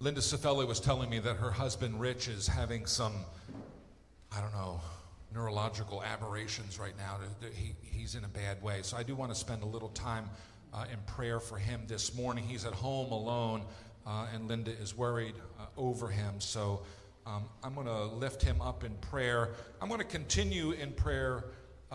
Linda Cifelli was telling me that her husband Rich is having some, I don't know, neurological aberrations right now. He's in a bad way. So I do want to spend a little time in prayer for him this morning. He's at home alone, and Linda is worried over him. So I'm going to lift him up in prayer. I'm going to continue in prayer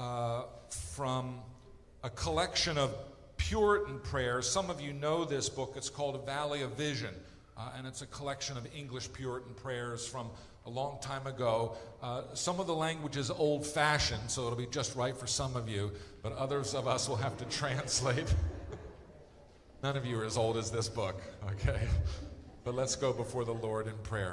from a collection of Puritan prayers. Some of you know this book. It's called A Valley of Vision, and it's a collection of English Puritan prayers from a long time ago. Some of the language is old-fashioned, so it'll be just right for some of you, but others of us will have to translate. None of you are as old as this book, okay? But let's go before the Lord in prayer.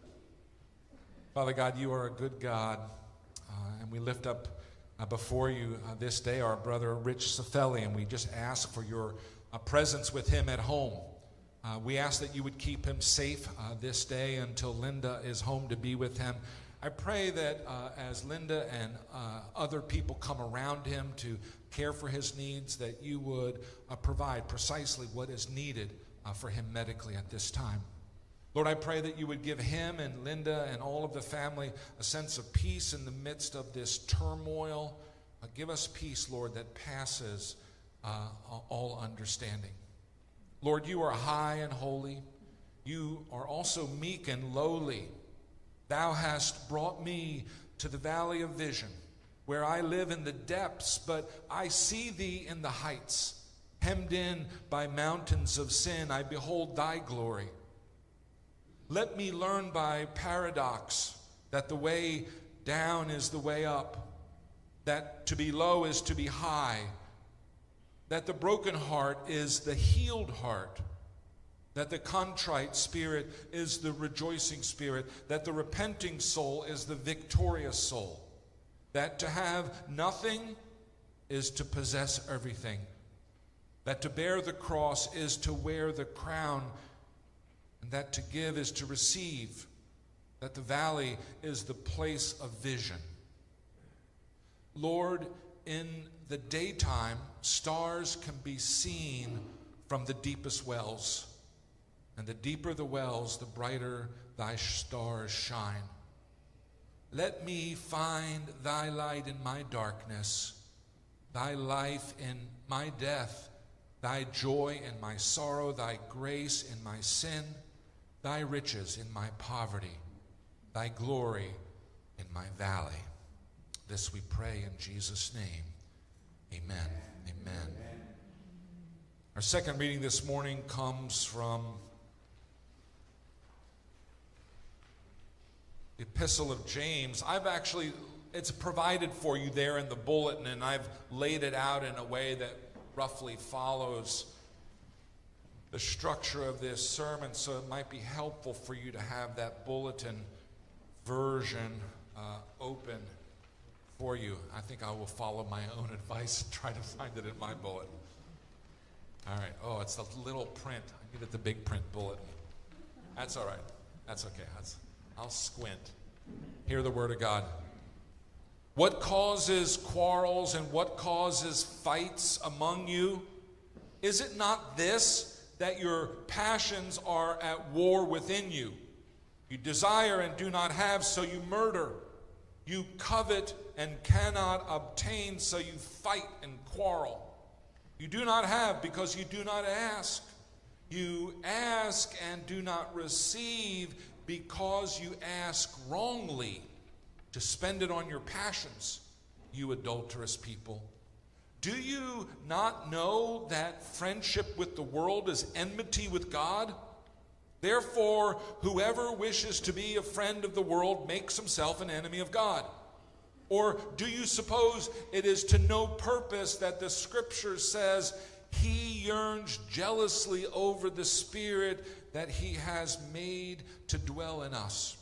Father God, you are a good God, and we lift up before you this day our brother Rich Cifelli, and we just ask for your presence with him at home. We ask that you would keep him safe this day until Linda is home to be with him. I pray that as Linda and other people come around him to care for his needs, that you would provide precisely what is needed for him medically at this time. Lord, I pray that you would give him and Linda and all of the family a sense of peace in the midst of this turmoil. Give us peace, Lord, that passes all understanding. Lord, you are high and holy. You are also meek and lowly. Thou hast brought me to the valley of vision, where I live in the depths, but I see thee in the heights. Hemmed in by mountains of sin, I behold thy glory. Let me learn by paradox that the way down is the way up, that to be low is to be high, that the broken heart is the healed heart, that the contrite spirit is the rejoicing spirit, that the repenting soul is the victorious soul, that to have nothing is to possess everything, that to bear the cross is to wear the crown, and that to give is to receive, that the valley is the place of vision. Lord, in the daytime, stars can be seen from the deepest wells. And the deeper the wells, the brighter thy stars shine. Let me find thy light in my darkness, thy life in my death, thy joy in my sorrow, thy grace in my sin, thy riches in my poverty, thy glory in my valley. This we pray in Jesus' name. Amen. Amen. Our second reading this morning comes from the Epistle of James. It's provided for you there in the bulletin, and I've laid it out in a way that roughly follows the structure of this sermon, so it might be helpful for you to have that bulletin version open for you. I think I will follow my own advice and try to find it in my bulletin. All right. Oh, it's the little print. I needed the big print bulletin. That's all right. That's okay. I'll squint. Hear the word of God. What causes quarrels and what causes fights among you? Is it not this, that your passions are at war within you? You desire and do not have, so you murder. You covet and cannot obtain, so you fight and quarrel. You do not have because you do not ask. You ask and do not receive because you ask wrongly to spend it on your passions, you adulterous people. Do you not know that friendship with the world is enmity with God? Therefore, whoever wishes to be a friend of the world makes himself an enemy of God. Or do you suppose it is to no purpose that the Scripture says, he yearns jealously over the Spirit that he has made to dwell in us?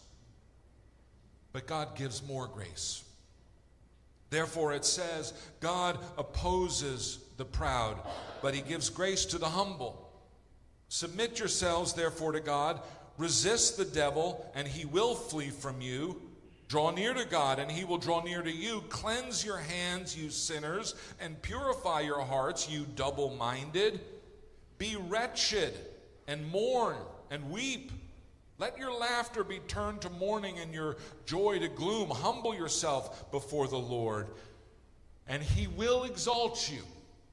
But God gives more grace. Therefore it says, God opposes the proud, but he gives grace to the humble. Submit yourselves therefore to God. Resist the devil, and he will flee from you. Draw near to God, and he will draw near to you. Cleanse your hands, you sinners, and purify your hearts, you double-minded. Be wretched, and mourn, and weep. Let your laughter be turned to mourning and your joy to gloom. Humble yourself before the Lord, and he will exalt you.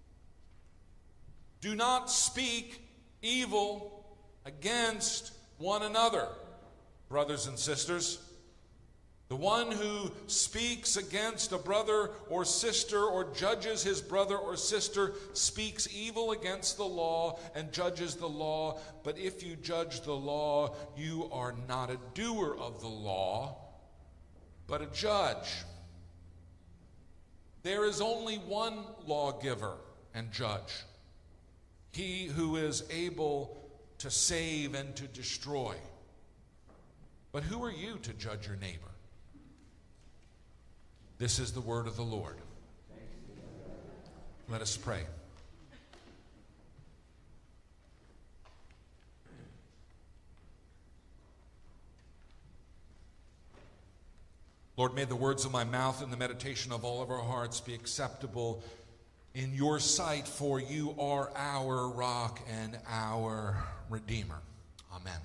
Do not speak evil against one another, brothers and sisters. The one who speaks against a brother or sister or judges his brother or sister speaks evil against the law and judges the law. But if you judge the law, you are not a doer of the law, but a judge. There is only one lawgiver and judge, he who is able to save and to destroy. But who are you to judge your neighbor? This is the word of the Lord. Let us pray. Lord, may the words of my mouth and the meditation of all of our hearts be acceptable in your sight, for you are our rock and our Redeemer. Amen.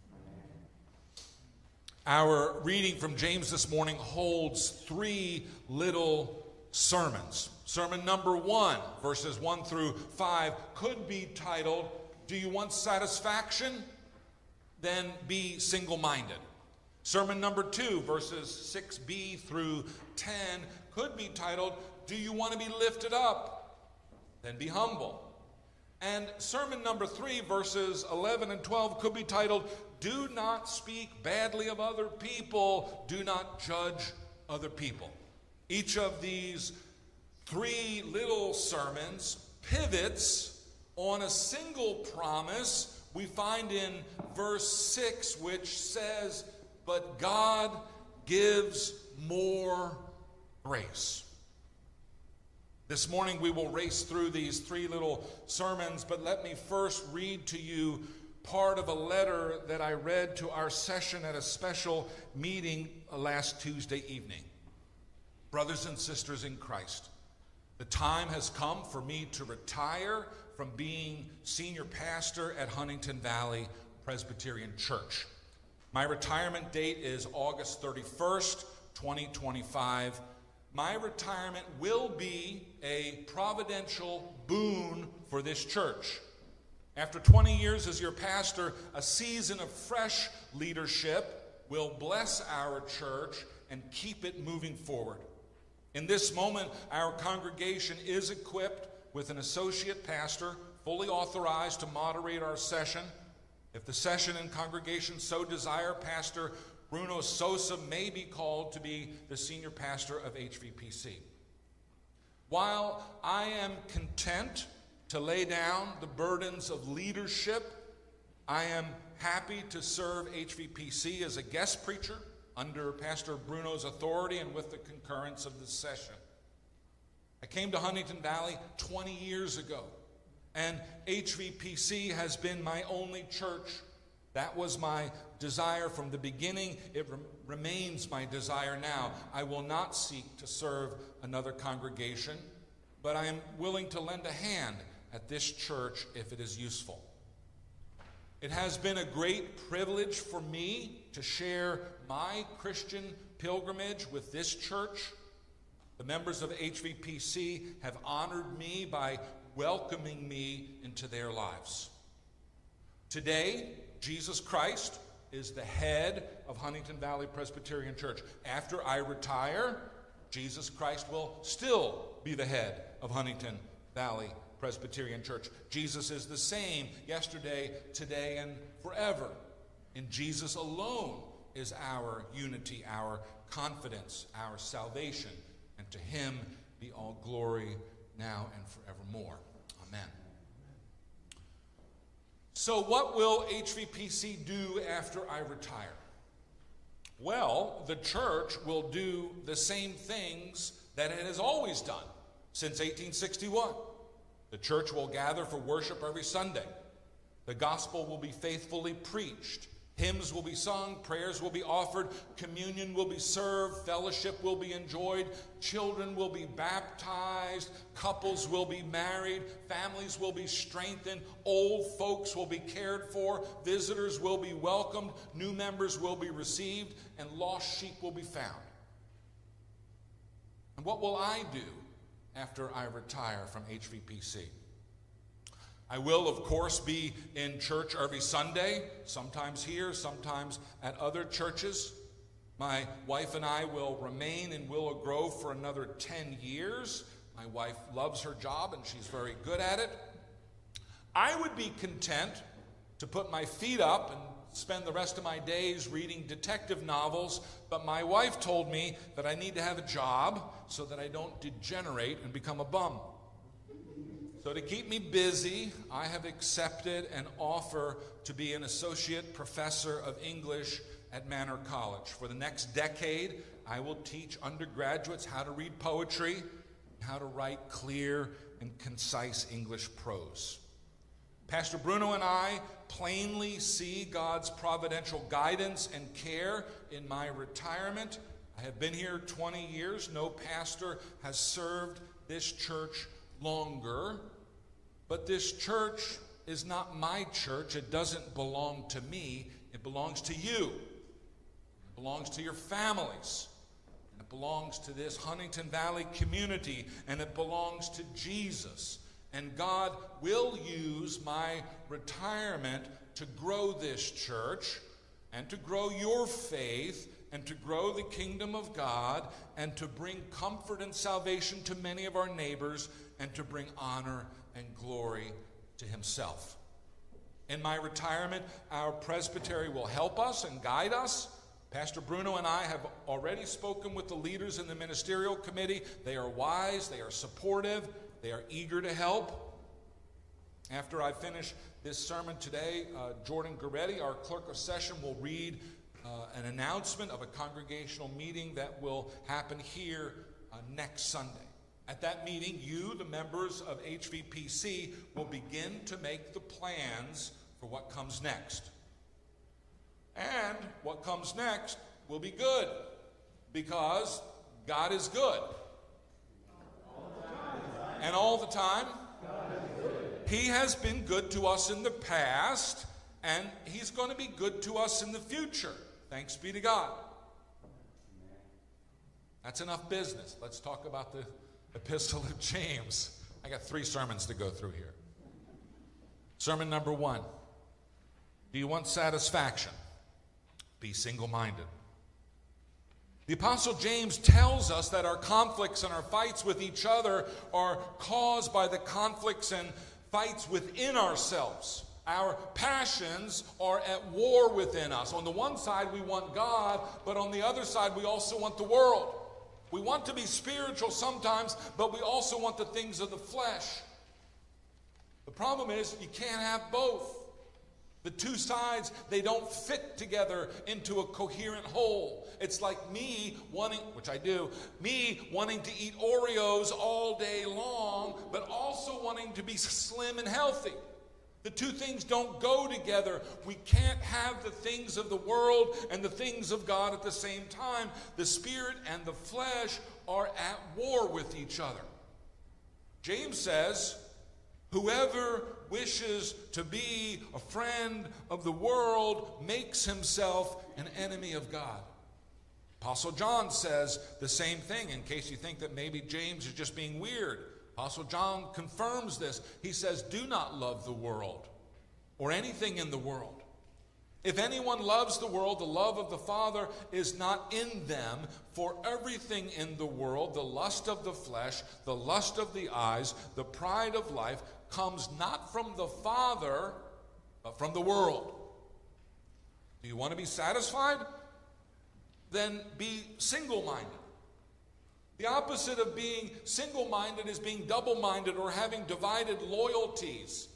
Our reading from James this morning holds three little sermons. Sermon number 1, verses 1 through 5, could be titled, Do You Want Satisfaction? Then Be Single-Minded. Sermon number 2, verses 6b through 10, could be titled, Do You Want to Be Lifted Up? Then Be Humble. And sermon number 3, verses 11 and 12, could be titled, Do not speak badly of other people. Do not judge other people. Each of these three little sermons pivots on a single promise we find in verse 6, which says, But God gives more grace. This morning we will race through these three little sermons, but let me first read to you part of a letter that I read to our session at a special meeting last Tuesday evening. Brothers and sisters in Christ, the time has come for me to retire from being senior pastor at Huntington Valley Presbyterian Church. My retirement date is August 31st, 2025. My retirement will be a providential boon for this church. After 20 years as your pastor, a season of fresh leadership will bless our church and keep it moving forward. In this moment, our congregation is equipped with an associate pastor, fully authorized to moderate our session. If the session and congregation so desire, Pastor Bruno Sosa may be called to be the senior pastor of HVPC. While I am content to lay down the burdens of leadership, I am happy to serve HVPC as a guest preacher under Pastor Bruno's authority and with the concurrence of this session. I came to Huntington Valley 20 years ago, and HVPC has been my only church. That was my desire from the beginning. It remains my desire now. I will not seek to serve another congregation, but I am willing to lend a hand at this church if it is useful. It has been a great privilege for me to share my Christian pilgrimage with this church. The members of HVPC have honored me by welcoming me into their lives. Today, Jesus Christ is the head of Huntington Valley Presbyterian Church. After I retire, Jesus Christ will still be the head of Huntington Valley Presbyterian Church. Jesus is the same yesterday, today, and forever. In Jesus alone is our unity, our confidence, our salvation. And to him be all glory now and forevermore. Amen. So what will HVPC do after I retire? Well, the church will do the same things that it has always done since 1861. The church will gather for worship every Sunday. The gospel will be faithfully preached. Hymns will be sung, prayers will be offered, communion will be served, fellowship will be enjoyed, children will be baptized, couples will be married, families will be strengthened, old folks will be cared for, visitors will be welcomed, new members will be received, and lost sheep will be found. And what will I do after I retire from HVPC? I will, of course, be in church every Sunday, sometimes here, sometimes at other churches. My wife and I will remain in Willow Grove for another 10 years. My wife loves her job, and she's very good at it. I would be content to put my feet up and spend the rest of my days reading detective novels, but my wife told me that I need to have a job so that I don't degenerate and become a bum. So to keep me busy, I have accepted an offer to be an associate professor of English at Manor College. For the next decade, I will teach undergraduates how to read poetry and how to write clear and concise English prose. Pastor Bruno and I plainly see God's providential guidance and care in my retirement. I have been here 20 years. No pastor has served this church longer. But this church is not my church. It doesn't belong to me. It belongs to you. It belongs to your families. It belongs to this Huntington Valley community. And it belongs to Jesus. And God will use my retirement to grow this church and to grow your faith and to grow the kingdom of God and to bring comfort and salvation to many of our neighbors and to bring honor and glory to himself. In my retirement, our presbytery will help us and guide us. Pastor Bruno and I have already spoken with the leaders in the ministerial committee. They are wise, they are supportive, they are eager to help. After I finish this sermon today, Jordan Goretti, our clerk of session, will read an announcement of a congregational meeting that will happen here next Sunday. At that meeting, you, the members of HVPC, will begin to make the plans for what comes next. And what comes next will be good, because God is good. And all the time, He has been good to us in the past, and He's going to be good to us in the future. Thanks be to God. That's enough business. Let's talk about the Epistle of James. I got 3 sermons to go through here. Sermon number 1. Do you want satisfaction? Be single-minded. The Apostle James tells us that our conflicts and our fights with each other are caused by the conflicts and fights within ourselves. Our passions are at war within us. On the one side, we want God, but on the other side, we also want the world. We want to be spiritual sometimes, but we also want the things of the flesh. The problem is you can't have both. The two sides, they don't fit together into a coherent whole. It's like me wanting, which I do, me wanting to eat Oreos all day long, but also wanting to be slim and healthy. The two things don't go together. We can't have the things of the world and the things of God at the same time. The spirit and the flesh are at war with each other. James says, whoever wishes to be a friend of the world makes himself an enemy of God. Apostle John says the same thing, in case you think that maybe James is just being weird. Apostle John confirms this. He says, do not love the world or anything in the world. If anyone loves the world, the love of the Father is not in them. For everything in the world, the lust of the flesh, the lust of the eyes, the pride of life, comes not from the Father, but from the world. Do you want to be satisfied? Then be single-minded. The opposite of being single-minded is being double-minded or having divided loyalties.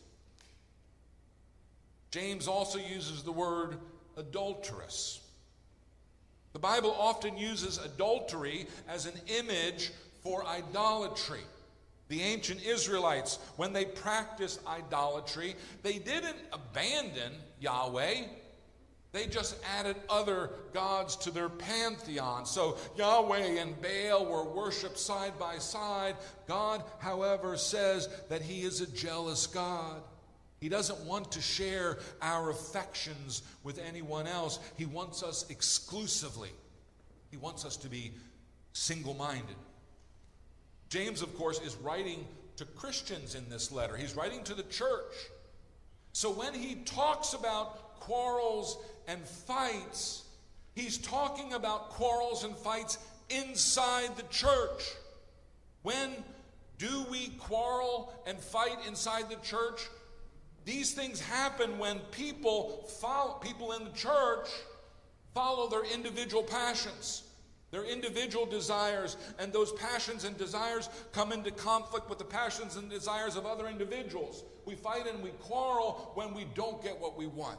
James also uses the word adulterous. The Bible often uses adultery as an image for idolatry. The ancient Israelites, when they practiced idolatry, they didn't abandon Yahweh. They just added other gods to their pantheon. So Yahweh and Baal were worshipped side by side. God, however, says that he is a jealous God. He doesn't want to share our affections with anyone else. He wants us exclusively. He wants us to be single-minded. James, of course, is writing to Christians in this letter. He's writing to the church. So when he talks about quarrels and fights, he's talking about quarrels and fights inside the church. When do we quarrel and fight inside the church? These things happen when people in the church follow their individual passions, their individual desires, and those passions and desires come into conflict with the passions and desires of other individuals. We fight and we quarrel when we don't get what we want.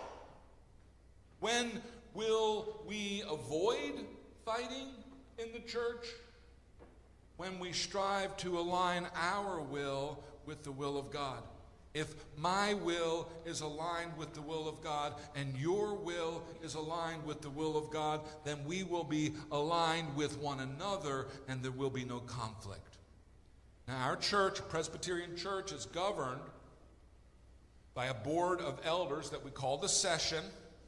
When will we avoid fighting in the church? When we strive to align our will with the will of God. If my will is aligned with the will of God and your will is aligned with the will of God, then we will be aligned with one another and there will be no conflict. Now, our church, Presbyterian Church, is governed by a board of elders that we call the session.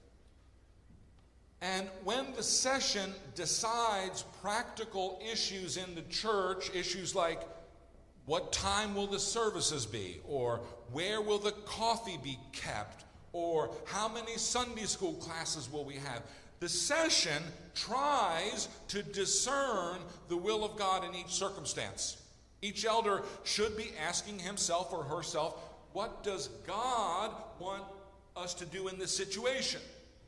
And when the session decides practical issues in the church, issues like what time will the services be, or where will the coffee be kept, or how many Sunday school classes will we have, the session tries to discern the will of God in each circumstance. Each elder should be asking himself or herself, what does God want us to do in this situation?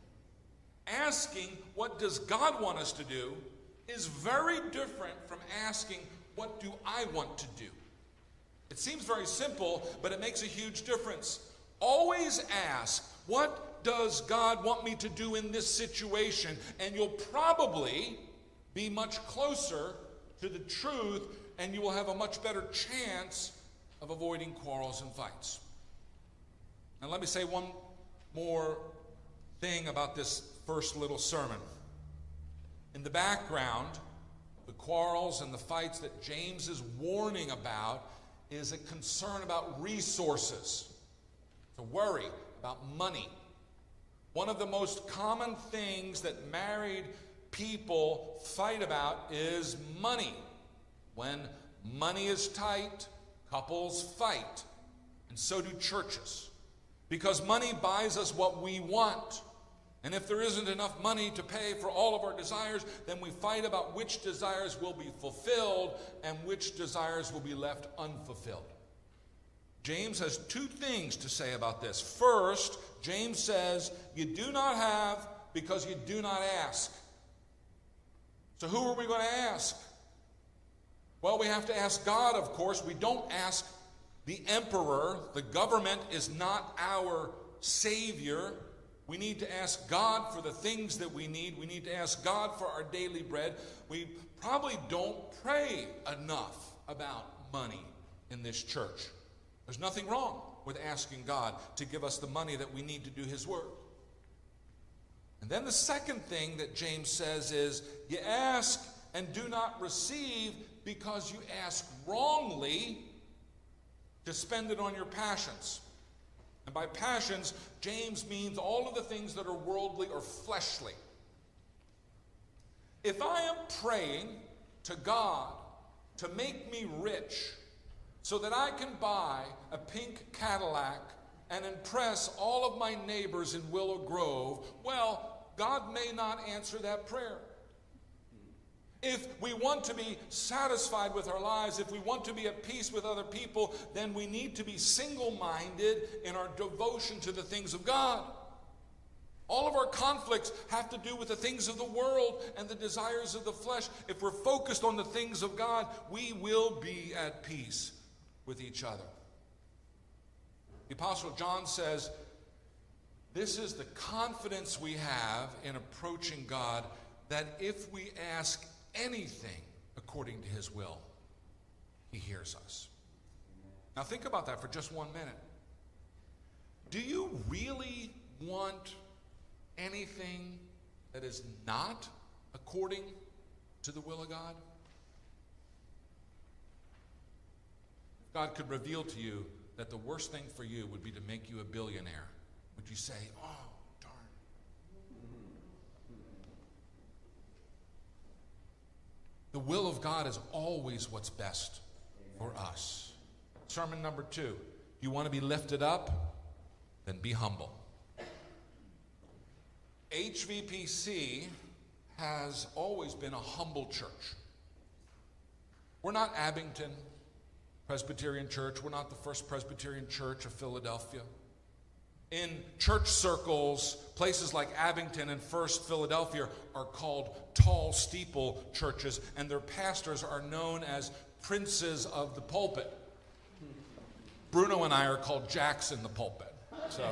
Asking, what does God want us to do, is very different from asking, what do I want to do? It seems very simple, but it makes a huge difference. Always ask, what does God want me to do in this situation? And you'll probably be much closer to the truth, and you will have a much better chance of avoiding quarrels and fights. Now let me say one more thing about this first little sermon. In the background, the quarrels and the fights that James is warning about is a concern about resources. It's a worry about money. One of the most common things that married people fight about is money. When money is tight, couples fight. And so do churches. Because money buys us what we want. And if there isn't enough money to pay for all of our desires, then we fight about which desires will be fulfilled and which desires will be left unfulfilled. James has two things to say about this. First, James says, you do not have because you do not ask. So who are we going to ask? Well, we have to ask God, of course. We don't ask the emperor. The government is not our savior. We need to ask God for the things that we need. We need to ask God for our daily bread. We probably don't pray enough about money in this church. There's nothing wrong with asking God to give us the money that we need to do his work. And then the second thing that James says is, you ask and do not receive because you ask wrongly to spend it on your passions. And by passions, James means all of the things that are worldly or fleshly. If I am praying to God to make me rich so that I can buy a pink Cadillac and impress all of my neighbors in Willow Grove, well, God may not answer that prayer. If we want to be satisfied with our lives, if we want to be at peace with other people, then we need to be single-minded in our devotion to the things of God. All of our conflicts have to do with the things of the world and the desires of the flesh. If we're focused on the things of God, we will be at peace with each other. The Apostle John says, this is the confidence we have in approaching God, that if we ask anything according to his will, he hears us. Now think about that for just 1 minute. Do you really want anything that is not according to the will of God? If God could reveal to you that the worst thing for you would be to make you a billionaire, would you say, oh, darn? The will of God is always what's best for us. Sermon number 2. You want to be lifted up? Then be humble. HVPC has always been a humble church. We're not Abington Presbyterian Church. We're not the First Presbyterian Church of Philadelphia. In church circles, places like Abington and First Philadelphia are called tall steeple churches, and their pastors are known as princes of the pulpit. Bruno and I are called jacks in the pulpit. So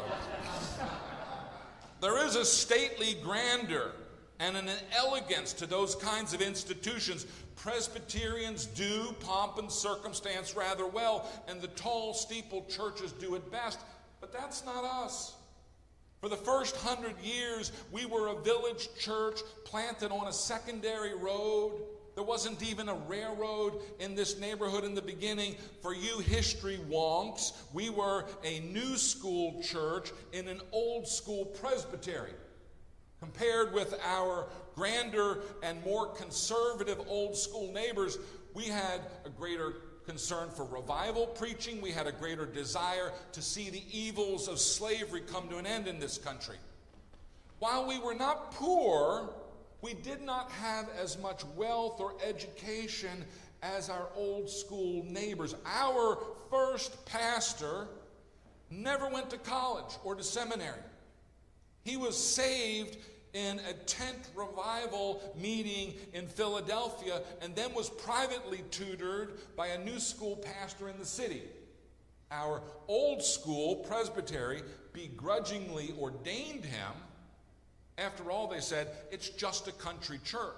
there is a stately grandeur and an elegance to those kinds of institutions. Presbyterians do pomp and circumstance rather well, and the tall steeple churches do it best. But that's not us. For the first 100 years, we were a village church planted on a secondary road. There wasn't even a railroad in this neighborhood in the beginning. For you history wonks, we were a new school church in an old school presbytery. Compared with our grander and more conservative old school neighbors, we had a greater concern for revival preaching. We had a greater desire to see the evils of slavery come to an end in this country. While we were not poor, we did not have as much wealth or education as our old school neighbors. Our first pastor never went to college or to seminary. He was saved in a tent revival meeting in Philadelphia and then was privately tutored by a new school pastor in the city. Our old school presbytery begrudgingly ordained him. After all, they said, it's just a country church.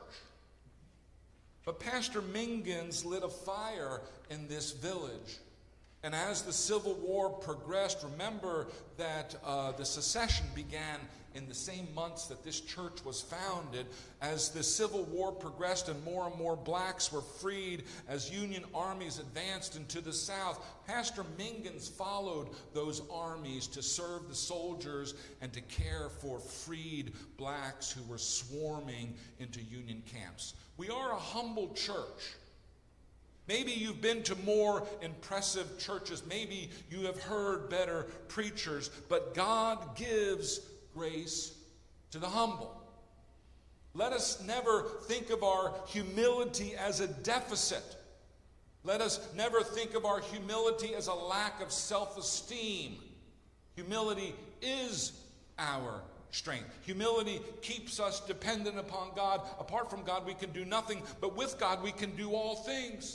But Pastor Mingans lit a fire in this village. And as the Civil War progressed, remember that the secession began in the same months that this church was founded. As the Civil War progressed and more blacks were freed, as Union armies advanced into the South, Pastor Mingans followed those armies to serve the soldiers and to care for freed blacks who were swarming into Union camps. We are a humble church. Maybe you've been to more impressive churches. Maybe you have heard better preachers. But God gives grace to the humble. Let us never think of our humility as a deficit. Let us never think of our humility as a lack of self-esteem. Humility is our strength. Humility keeps us dependent upon God. Apart from God, we can do nothing, but with God, we can do all things.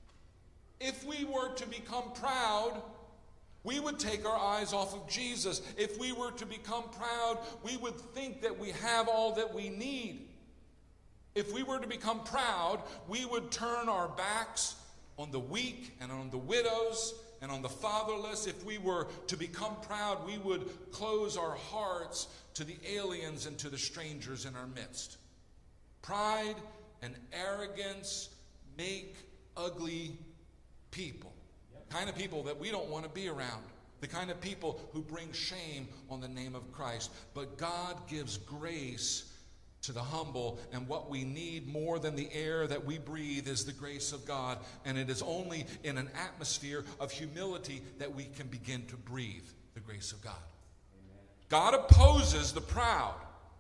If we were to become proud, we would take our eyes off of Jesus. If we were to become proud, we would think that we have all that we need. If we were to become proud, we would turn our backs on the weak and on the widows and on the fatherless. If we were to become proud, we would close our hearts to the aliens and to the strangers in our midst. Pride and arrogance make ugly people. The kind of people that we don't want to be around. The kind of people who bring shame on the name of Christ. But God gives grace to the humble, and what we need more than the air that we breathe is the grace of God. And it is only in an atmosphere of humility that we can begin to breathe the grace of God. Amen. God opposes the proud.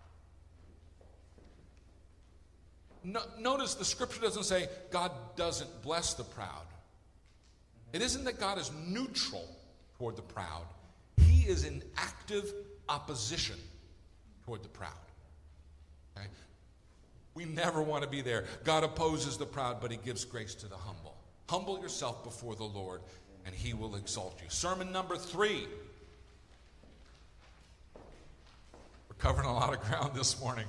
Notice the scripture doesn't say God doesn't bless the proud. It isn't that God is neutral toward the proud. He is in active opposition toward the proud. Okay? We never want to be there. God opposes the proud, but he gives grace to the humble. Humble yourself before the Lord, and he will exalt you. Sermon number 3. We're covering a lot of ground this morning.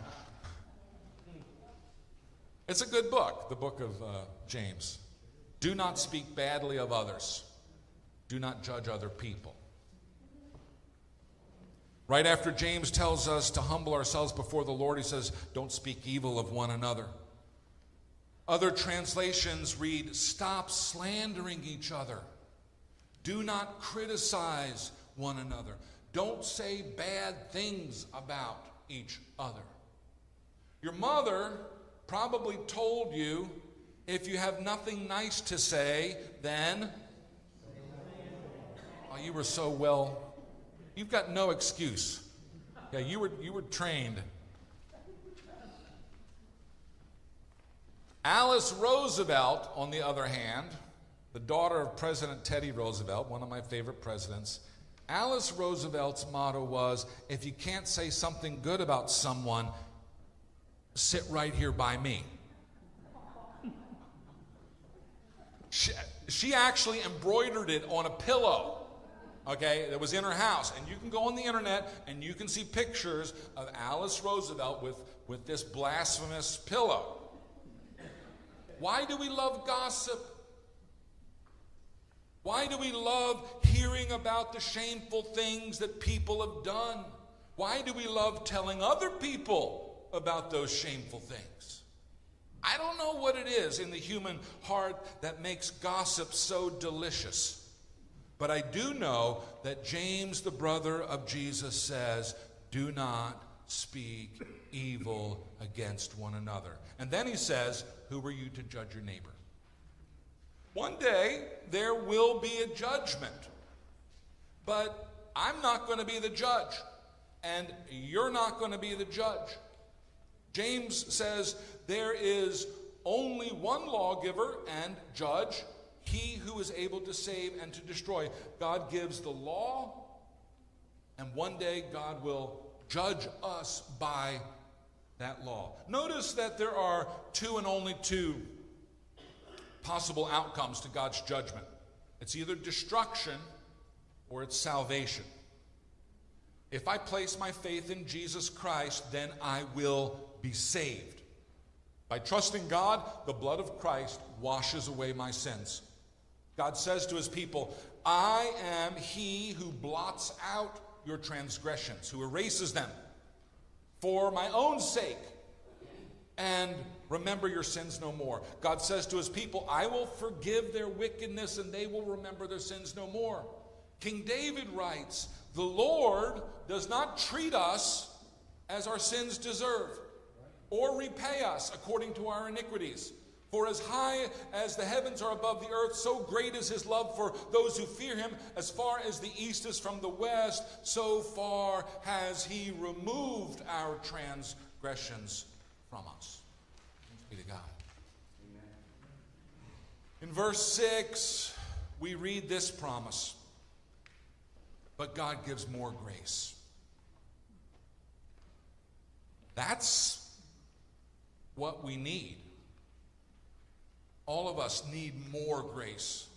It's a good book, the book of James. Do not speak badly of others. Do not judge other people. Right after James tells us to humble ourselves before the Lord, he says, don't speak evil of one another. Other translations read, stop slandering each other. Do not criticize one another. Don't say bad things about each other. Your mother probably told you, if you have nothing nice to say, then, oh, you were so well, you've got no excuse. Yeah, you were trained. Alice Roosevelt, on the other hand, the daughter of President Teddy Roosevelt, one of my favorite presidents, Alice Roosevelt's motto was, if you can't say something good about someone, sit right here by me. She actually embroidered it on a pillow, okay, that was in her house. And you can go on the internet and you can see pictures of Alice Roosevelt with this blasphemous pillow. Why do we love gossip? Why do we love hearing about the shameful things that people have done? Why do we love telling other people about those shameful things? I don't know what it is in the human heart that makes gossip so delicious. But I do know that James, the brother of Jesus, says, do not speak evil against one another. And then he says, who are you to judge your neighbor? One day, there will be a judgment. But I'm not going to be the judge. And you're not going to be the judge. James says there is only one lawgiver and judge, he who is able to save and to destroy. God gives the law, and one day God will judge us by that law. Notice that there are two and only two possible outcomes to God's judgment. It's either destruction or it's salvation. If I place my faith in Jesus Christ, then I will be saved. By trusting God, the blood of Christ washes away my sins. God says to his people, I am he who blots out your transgressions, who erases them for my own sake, and remember your sins no more. God says to his people, I will forgive their wickedness and they will remember their sins no more. King David writes, the Lord does not treat us as our sins deserve, or repay us according to our iniquities. For as high as the heavens are above the earth, so great is his love for those who fear him. As far as the east is from the west, so far has he removed our transgressions from us. Thanks be to God. Amen. In verse 6, we read this promise. But God gives more grace. That's what we need. All of us need more grace.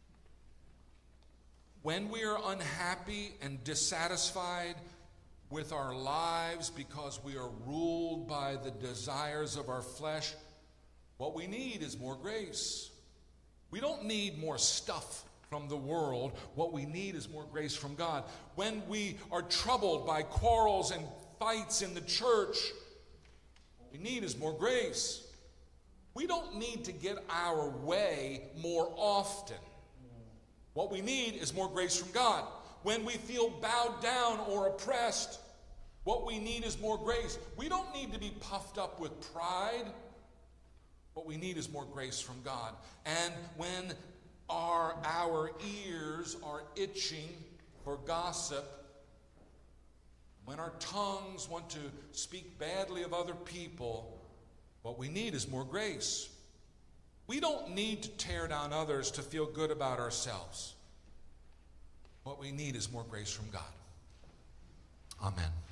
When we are unhappy and dissatisfied with our lives because we are ruled by the desires of our flesh, what we need is more grace. We don't need more stuff from the world. What we need is more grace from God. When we are troubled by quarrels and fights in the church, what we need is more grace. We don't need to get our way more often. What we need is more grace from God. When we feel bowed down or oppressed, what we need is more grace. We don't need to be puffed up with pride. What we need is more grace from God. And when our ears are itching for gossip, when our tongues want to speak badly of other people, what we need is more grace. We don't need to tear down others to feel good about ourselves. What we need is more grace from God. Amen.